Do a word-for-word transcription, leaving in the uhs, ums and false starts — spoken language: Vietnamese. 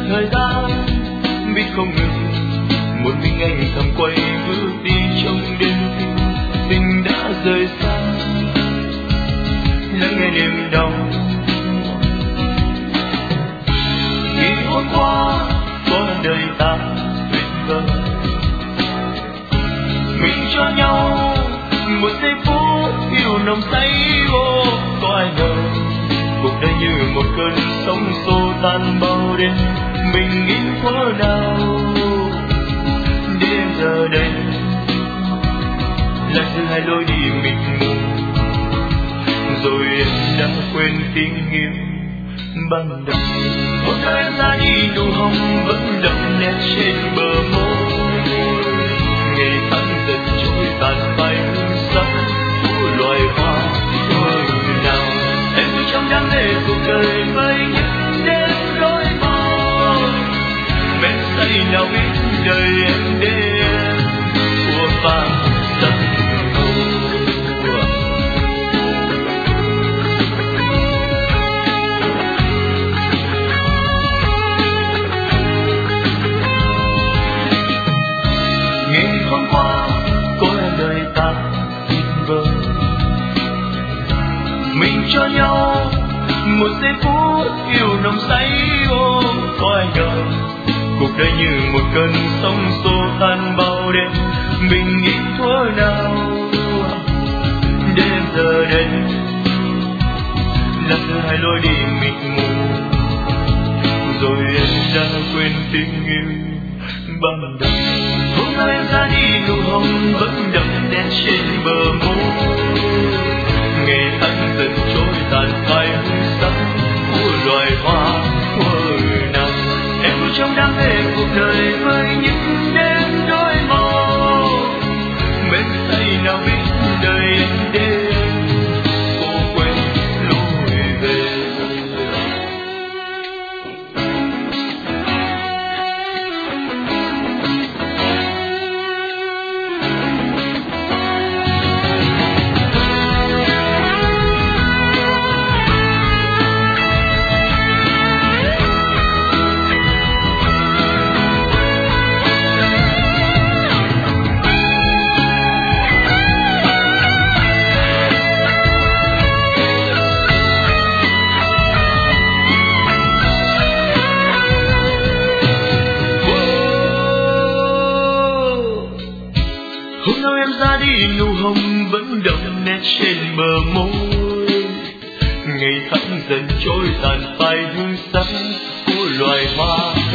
thời gian biết không ngừng, một mình anh thầm quay bước đi trong đêm tình đã rời xa, lắng nghe đêm đau. Ngày hôm qua có đời ta tuyệt vời, mình cho nhau một giây phút yêu nồng say. Ô có ai ngờ cuộc đời như một cơn sóng xô tan bao đêm, mình nghĩ thuở nào đến giờ đây là thứ hai lối đi mịt mù, rồi em đã quên tình yêu ban đầu. Một ngày em ra đi nụ hồng vẫn đậm nét trên bờ môi, ngày tháng dần trôi tàn phai hương sắc của loài hoa thôi nào. Em cứ trong đam mê cuộc đời với những đêm đôi mơ, men say nào biết đời em đêm của vàng sắc màu. Ngày hôm qua có em đời ta tuyệt vời, mình cho nhau một giây phút yêu nồng say. Ô có ai ngờ cuộc đời như một cơn sóng xô tan bao đêm, mình nghĩ thuở nào đến giờ đây là thứ hai lối đi mịt mù, rồi em đã quên tình yêu ban đầu. Hôm nay em ra đi nụ hồng vẫn đậm đen trên bờ môi, ngày tháng dần trôi tàn phai hương sắc của loài hoa thuở nào. Em cứ trong đam mê cuộc đời với những đêm đôi màu, men say nào biết đời em đêm cô quên lối về. Hôm nào em ra đi nụ hồng vẫn đậm nét trên bờ môi, ngày tháng dần trôi tàn phai hương sắc của loài hoa